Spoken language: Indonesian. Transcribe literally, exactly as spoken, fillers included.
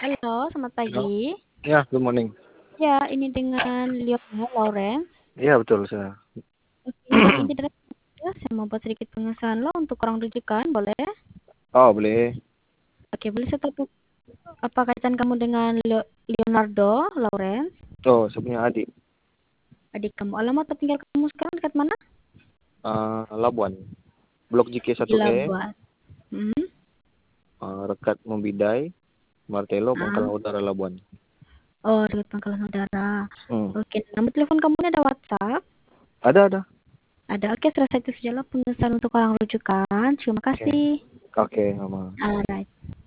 Halo, selamat Halo. pagi. Ya, good morning. Ya, ini dengan Leona Lawrence. Iya, betul saya. Oke, ini dari saya mau buat sedikit pengesahan lo untuk orang rujukan, boleh? Oh, boleh. Oke, boleh saya tahu apa kaitan kamu dengan Leo- Leonardo Lawrence? Oh, saya punya adik. Adik kamu. Alamat atau tinggal kamu sekarang dekat mana? Uh, Labuan. Blok J K Di satu E, Labuan. Hmm? uh, Rekat Membidai, Martelo, Ah. Pangkalan Utara Labuan. Oh, dekat Pangkalan Udara. Hmm. Oke, nomor telepon kamu ini ada WhatsApp? Ada, ada. Ada. Oke, selesai itu sajalah pengesahan untuk orang rujukan. Terima Oke. kasih. Oke, Mama. Alright.